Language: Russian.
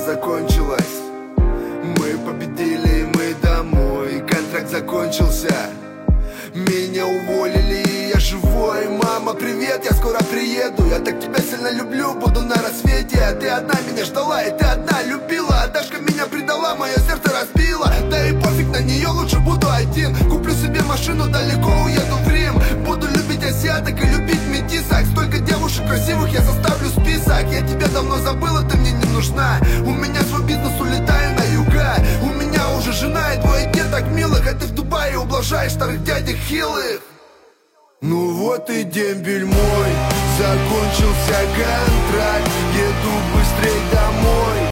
закончилась. Мы победили, мы домой. Контракт закончился, меня уволили, и я живой. Мама, привет, я скоро приеду. Я так тебя сильно люблю, буду на рассвете. Ты одна меня ждала, и ты одна любила. Дашка меня предала, мое сердце разбила. Да и пофиг на нее, лучше буду один. Куплю себе машину, далеко уеду в Рим. Буду любить азиаток и любить метисок. Столько девушек красивых, я составлю список. Я тебя давно забыла, ты мне не нужна. У меня свой бизнес, улетаю на юга. У меня уже жена и двое деток милых. А ты в Дубае ублажаешь старых дядек хилых. Ну вот и дембель мой, закончился контракт. Еду быстрей домой.